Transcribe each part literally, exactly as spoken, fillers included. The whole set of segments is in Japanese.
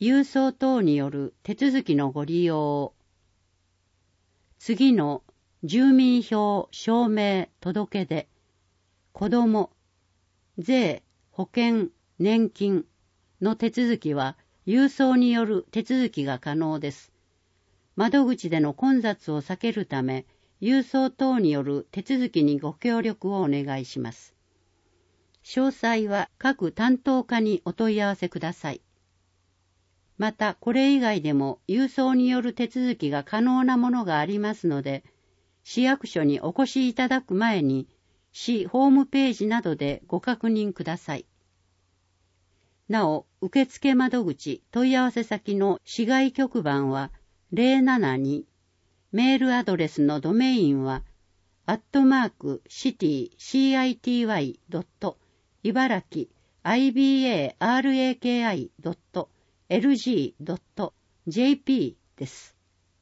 郵送等による手続きのご利用。次の住民票証明届で、子ども、税、保険、年金の手続きは郵送による手続きが可能です。窓口での混雑を避けるため、郵送等による手続きにご協力をお願いします。詳細は各担当課にお問い合わせください。また、これ以外でも郵送による手続きが可能なものがありますので、市役所にお越しいただく前に、市ホームページなどでご確認ください。なお、受付窓口問い合わせ先の市外局番はゼロななに、メールアドレスのドメインは、アットマークシティ シーアイティーワイ ドット茨城 アイビーエーアールエーケーアイ ドットエルジー ドットジェーピー です。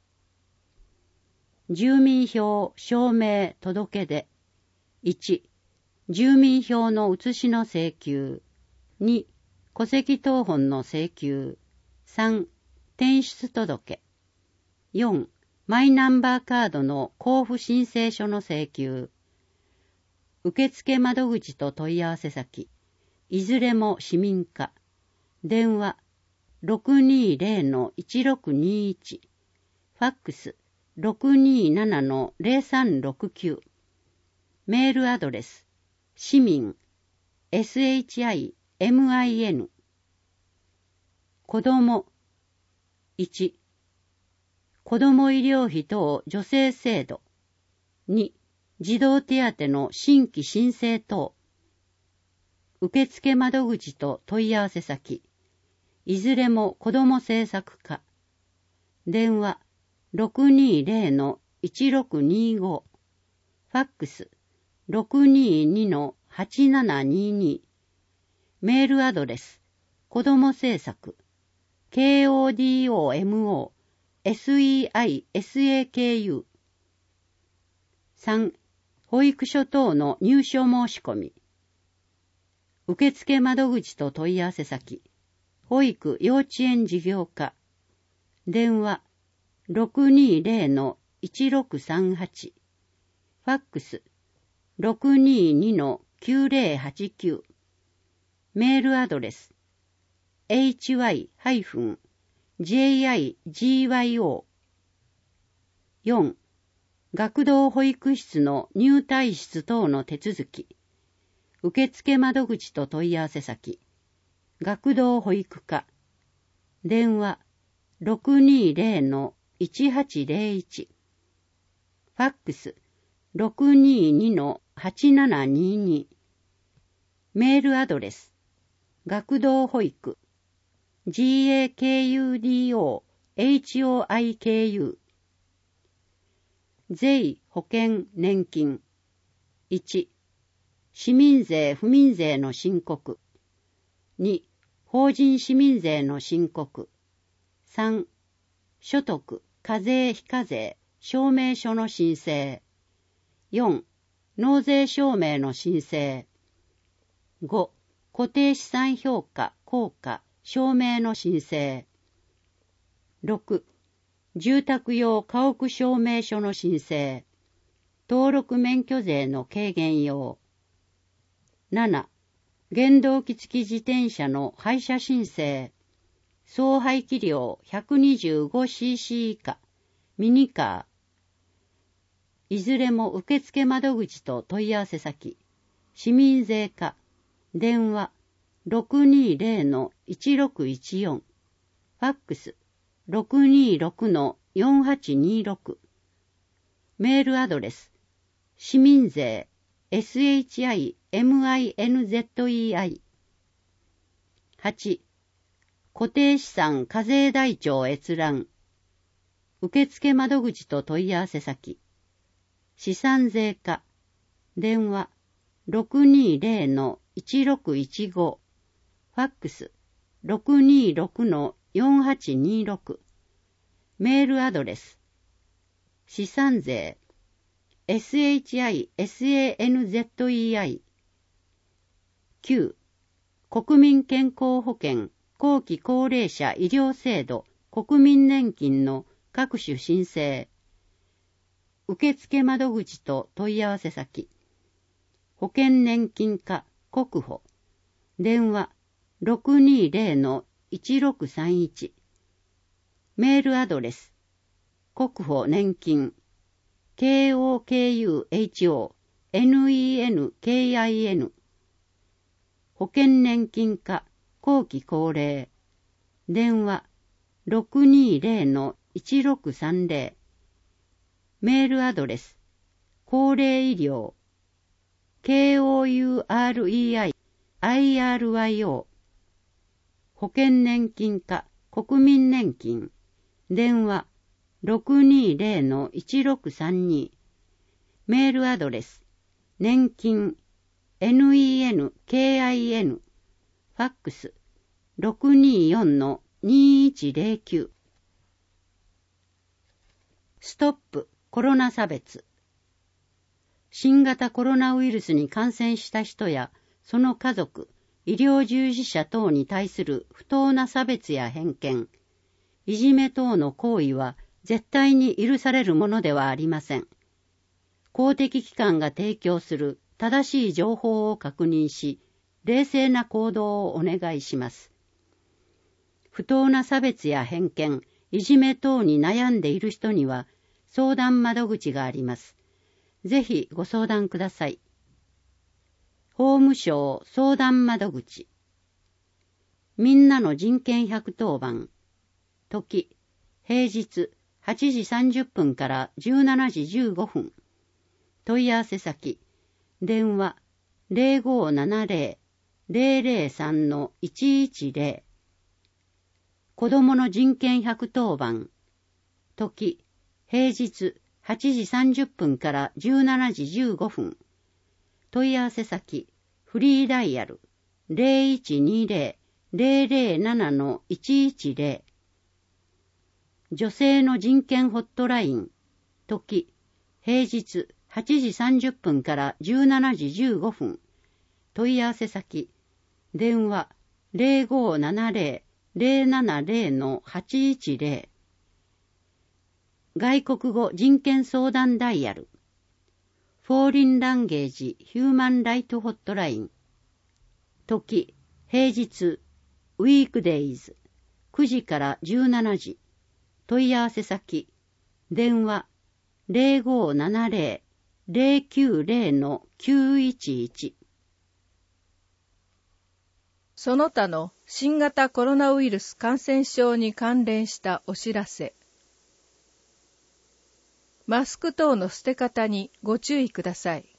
住民票証明届で、いち、住民票の写しの請求、に、戸籍謄本の請求、さん、転出届、よん、マイナンバーカードの交付申請書の請求、受付窓口と問い合わせ先、いずれも市民課、電話 ろくにーぜろのいちろくにいち、ファックス ろくにーななのゼロさんろくきゅう、メールアドレス、市民、SHIMIN、子ども、いち、子ども医療費等助成制度、に、児童手当の新規申請等、受付窓口と問い合わせ先、いずれも子ども政策課、電話 ろくにーぜろのいちろくにご、ファックス ろくにーにのはちななにに、メールアドレス、子ども政策、ケーオーディーオーエムオーエスイーアイエスエーケーユー、さん、保育所等の入所申し込み、受付窓口と問い合わせ先、保育幼稚園事業課、電話 ろくにーぜろのいちろくさんはち、ファックス ろくにーにのきゅうぜろはちきゅう、メールアドレス エイチワイ ジェイアイジーワイオー、よん、学童保育室の入退室等の手続き、受付窓口と問い合わせ先、学童保育課、電話 ろくにーぜろのいちはちぜろいち、ファックス ろくにーにのはちななにに、メールアドレス、学童保育、ジーエーケーユーディーオーエイチオーアイケーユー、税、保険、年金、いち、市民税、不民税の申告、に、法人市民税の申告、さん、所得、課税、非課税、証明書の申請、よん、納税証明の申請、ご、固定資産評価、効果、証明の申請、ろく、住宅用家屋証明書の申請、登録免許税の軽減用、なな、原動機付き自転車の廃車申請、総排気量 ひゃくにじゅうごシーシー 以下、ミニカー、いずれも受付窓口と問い合わせ先、市民税課、電話 ろくにーぜろのいちろくいちよん、ファックス ろくにーろくのよんはちにろく、メールアドレス、市民税 エスエイチアイエムアイエヌゼットイーアイ、はち、固定資産課税台帳閲覧、受付窓口と問い合わせ先、資産税課、電話 ろくにーぜろのいちろくいちご、ファックス ろくにーろくのよんはちにろく、メールアドレス、資産税 エスエイチアイエスエーエヌゼットイーアイ、きゅう、国民健康保険後期高齢者医療制度国民年金の各種申請。受付窓口と問い合わせ先。保険年金課国保。電話 ろくにーぜろのいちろくさんいち。メールアドレス。国保年金。ケーオーケーユーエイチオーエヌイーエヌケーアイエヌ。保険年金課後期高齢。電話 ろくにーぜろのいちろくさんぜろ。メールアドレス。高齢医療。ケーオーユーアールイーアイアイアールワイオー。保険年金課国民年金。電話 ろくにーぜろのいちろくさんに。メールアドレス。年金 ネンケーアイエヌ。ファックス ろくにーよんのにいちぜろきゅう。ストップコロナ差別。新型コロナウイルスに感染した人やその家族、医療従事者等に対する不当な差別や偏見、いじめ等の行為は絶対に許されるものではありません。公的機関が提供する正しい情報を確認し、冷静な行動をお願いします。不当な差別や偏見、いじめ等に悩んでいる人には相談窓口があります。ぜひご相談ください。法務省相談窓口。みんなの人権百当番。時、平日はちじさんじゅっぷんからじゅうしちじじゅうごふん。問い合わせ先。電話 ゼロごーななゼロ ゼロゼロさんのいちいちゼロ。子どもの人権百当番。時、平日はちじさんじゅっぷんからじゅうしちじじゅうごふん。問い合わせ先。フリーダイヤル ゼロいちにゼロ ゼロゼロななのいちいちゼロ。女性の人権ホットライン。時、平日はちじさんじゅっぷんからじゅうしちじじゅうごふん。問い合わせ先。電話 ゼロごーななゼロ ゼロななゼロのはちいちゼロ。外国語人権相談ダイヤル。フォーリンランゲージヒューマンライトホットライン。時、平日、ウィークデイズ、くじからじゅうしちじ。問い合わせ先。電話、ゼロごーななゼロ ゼロきゅうゼロのきゅういちいち。 その他の新型コロナウイルス感染症に関連したお知らせ。マスク等の捨て方にご注意ください。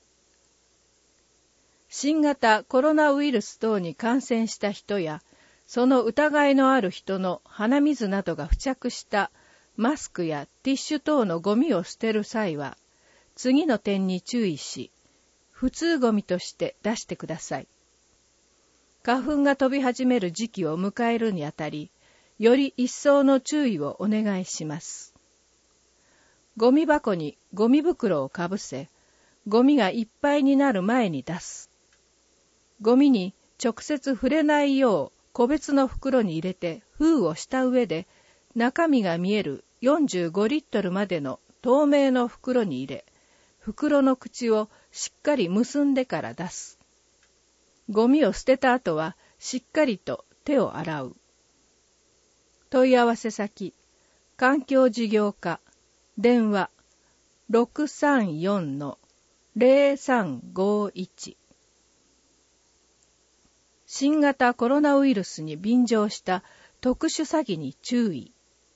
新型コロナウイルス等に感染した人や、その疑いのある人の鼻水などが付着したマスクやティッシュ等のゴミを捨てる際は、次の点に注意し、普通ゴミとして出してください。花粉が飛び始める時期を迎えるにあたり、より一層の注意をお願いします。ゴミ箱にゴミ袋をかぶせ、ゴミがいっぱいになる前に出す。ゴミに直接触れないよう個別の袋に入れて封をした上で、中身が見えるよんじゅうごリットルまでの透明の袋に入れ、袋の口をしっかり結んでから出す。ゴミを捨てた後はしっかりと手を洗う。問い合わせ先、環境事業課、電話 ろくさんよんのゼロさんごいち。新型コロナウイルスに便乗した特殊詐欺に注意。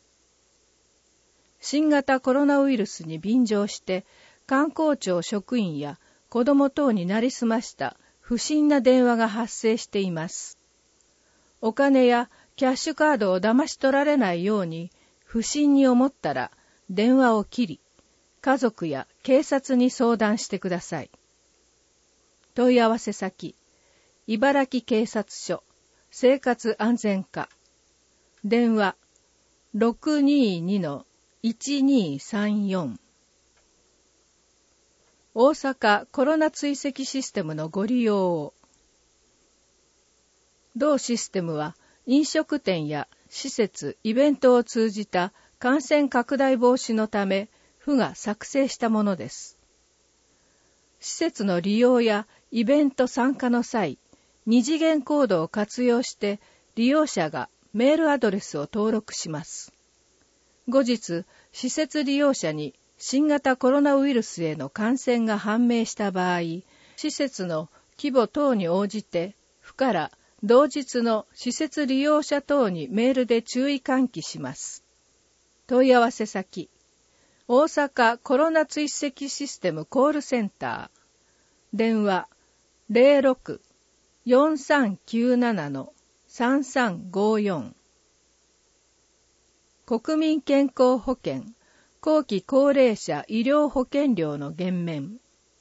新型コロナウイルスに便乗して観光庁職員や子ども等になりすました不審な電話が発生しています。お金やキャッシュカードを騙し取られないように不審に思ったら電話を切り、家族や警察に相談してください。問い合わせ先、茨城警察署生活安全課、電話 ろくにーにのいちにーさんよん。大阪コロナ追跡システムのご利用を。同システムは飲食店や施設、イベントを通じた感染拡大防止のため、府が作成したものです。施設の利用やイベント参加の際、二次元コードを活用して利用者がメールアドレスを登録します。後日、施設利用者に新型コロナウイルスへの感染が判明した場合、施設の規模等に応じて、府から同日の施設利用者等にメールで注意喚起します。問い合わせ先、大阪コロナ追跡システムコールセンター、電話 ゼロろく よんさんきゅうなな さんさんごよん。国民健康保険後期高齢者医療保険料の減免。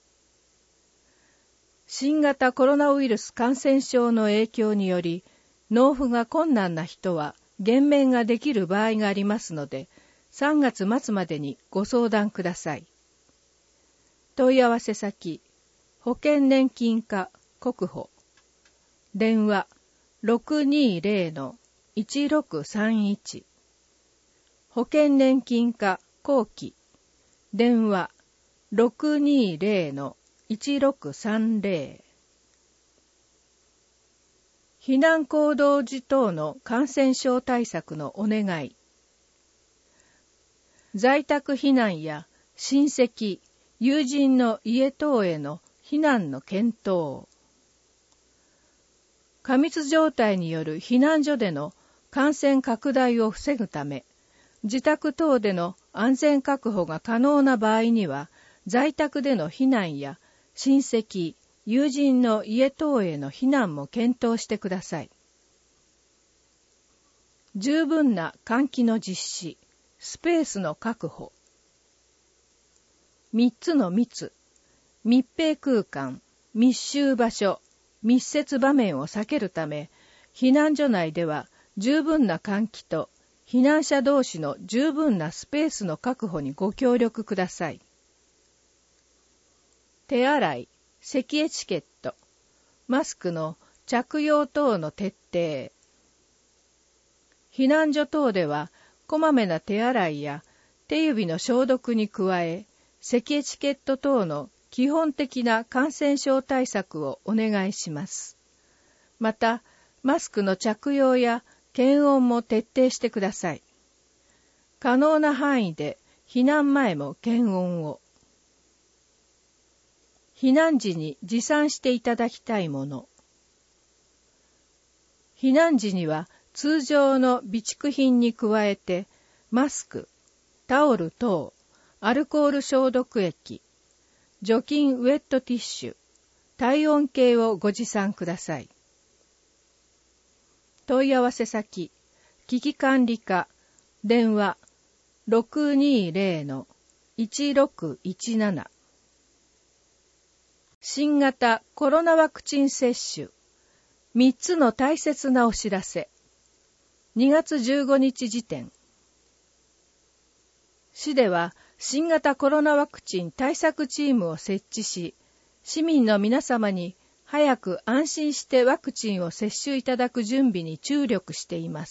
新型コロナウイルス感染症の影響により、納付が困難な人は減免ができる場合がありますので、さんがつ末までにご相談ください。問い合わせ先、保険年金課国保。電話 ろくにーゼロ いちろくさんいち。保険年金課後期。電話 ろくにーゼロ いちろくさんゼロ。避難行動時等の感染症対策のお願い。在宅避難や親戚、友人の家等への避難の検討。過密状態による避難所での感染拡大を防ぐため、自宅等での安全確保が可能な場合には、在宅での避難や親戚、友人の家等への避難も検討してください。十分な換気の実施、スペースの確保。三つの密、密閉空間、密集場所、密接場面を避けるため、避難所内では十分な換気と避難者同士の十分なスペースの確保にご協力ください。手洗い、咳エチケット、マスクの着用等の徹底。避難所等では、こまめな手洗いや手指の消毒に加え、咳エチケット等の基本的な感染症対策をお願いします。また、マスクの着用や検温も徹底してください。可能な範囲で避難前も検温を。避難時に持参していただきたいもの。避難時には通常の備蓄品に加えて、マスク、タオル等、アルコール消毒液、除菌ウェットティッシュ、体温計をご持参ください。問い合わせ先、危機管理課、電話 ろくにーゼロ いちろくいちなな。新型コロナワクチン接種、みっつの大切なお知らせ。にがつじゅうごにち時点。市では新型コロナワクチン対策チームを設置し、市民の皆様に早く安心してワクチンを接種いただく準備に注力しています。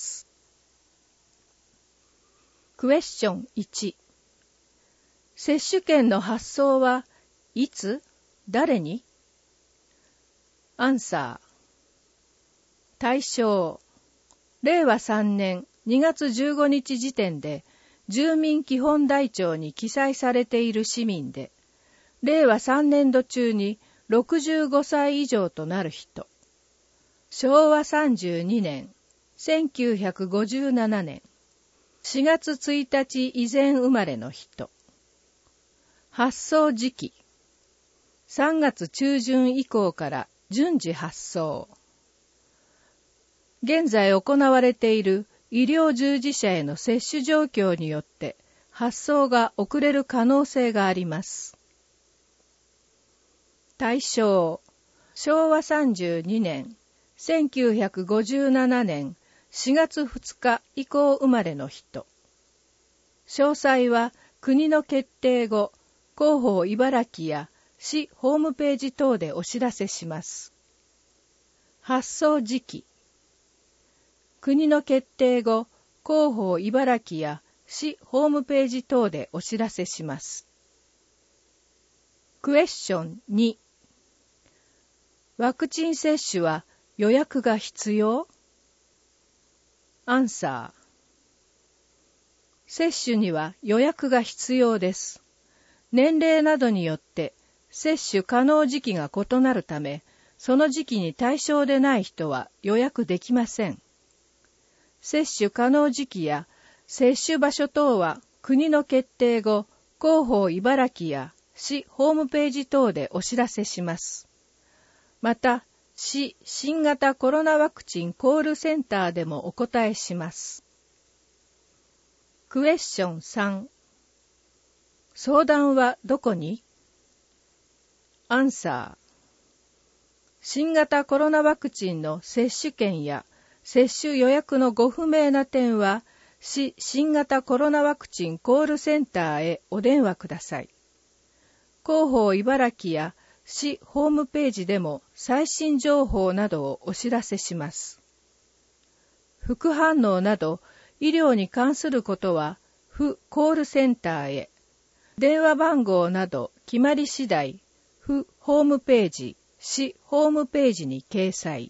クエスチョンいち。接種券の発送はいつ、誰に？アンサー。対象。れいわさんねんにがつじゅうごにち時点で住民基本台帳に記載されている市民で、れいわさんねんど中にろくじゅうごさい以上となる人。しょうわさんじゅうにねん、せんきゅうひゃくごじゅうななねん、しがつついたち以前生まれの人。発送時期。さんがつちゅうじゅん以降から順次発送。現在行われている医療従事者への接種状況によって発送が遅れる可能性があります。対象。しょうわさんじゅうにねん、せんきゅうひゃくごじゅうななねんしがつふつか以降生まれの人。詳細は国の決定後、広報茨城や市ホームページ等でお知らせします。発送時期。 国の決定後、広報茨城や市ホームページ等でお知らせします。クエスチョンに、ワクチン接種は予約が必要？アンサー。接種には予約が必要です。年齢などによって接種可能時期が異なるため、その時期に対象でない人は予約できません。接種可能時期や接種場所等は国の決定後、広報茨城や市ホームページ等でお知らせします。また、市新型コロナワクチンコールセンターでもお答えします。クエスチョンさん、相談はどこに？アンサー。新型コロナワクチンの接種券や接種予約のご不明な点は、市新型コロナワクチンコールセンターへお電話ください。広報茨城や市ホームページでも最新情報などをお知らせします。副反応など医療に関することは、府コールセンターへ。電話番号など決まり次第、府ホームページ、市ホームページに掲載。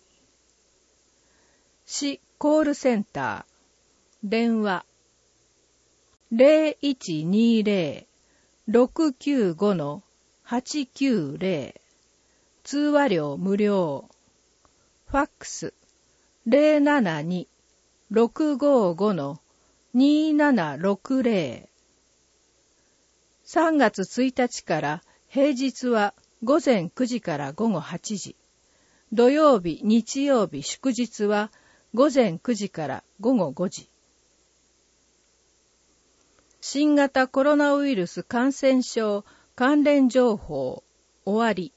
市コールセンター、電話 ゼロいちにゼロ ろくきゅうご はちきゅうゼロ、通話料無料。ファックス ゼロななに ろくごご にななろくゼロ。さんがつついたちから平日はごぜんくじからごごはちじ、土曜日、日曜日、祝日はごぜんくじからごごごじ。新型コロナウイルス感染症関連情報終わり。